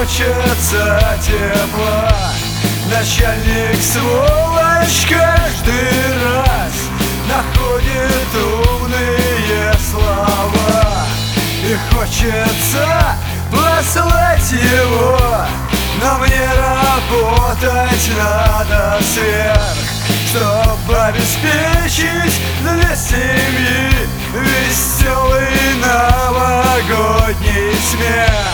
хочется тепла. Начальник сволочь каждый раз находит умные слова, и хочется послать его, но мне работать надо сверх, чтобы обеспечить для семьи веселый новогодний смех.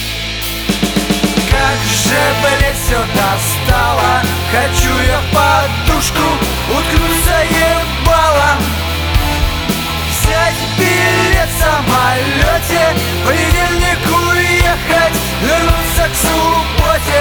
Как же, блять, все достало, хочу я в подушку уткнуться ебалом, взять билет в самолете, в понедельник уехать, вернуться к субботе.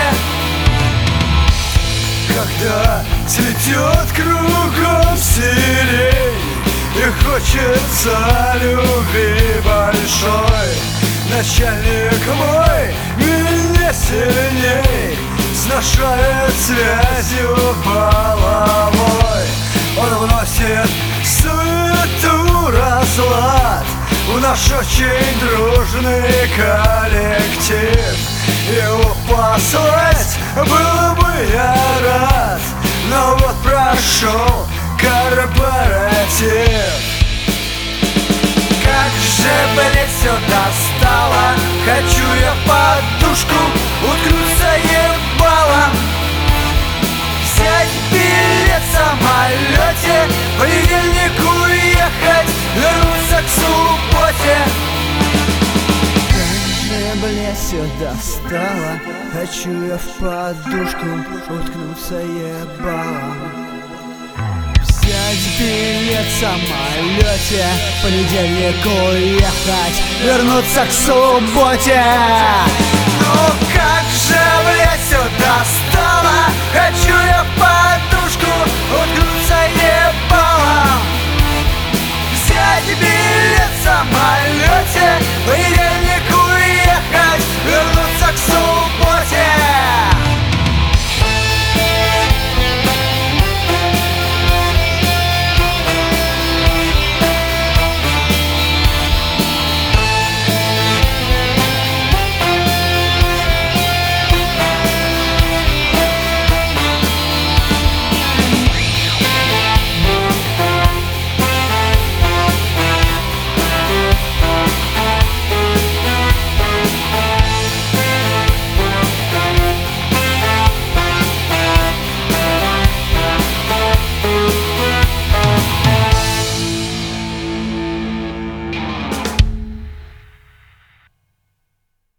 Когда цветет кругом сирень и хочется любви большой, начальник мой меня сильней сношает связью половой. Он вносит суету, разлад в наш очень дружный коллектив. Его послать был бы я рад, но вот прошел корпоратив. Как же, блять, все достало, хочу я в подушку уткнуться ебалом, взять билет в самолете, в понедельник уехать, вернуться к субботе. Как же, блять, все достало, хочу я в подушку уткнуться ебалом, взять билет в самолете, в понедельник уехать, вернуться к субботе. Ну как же, блядь,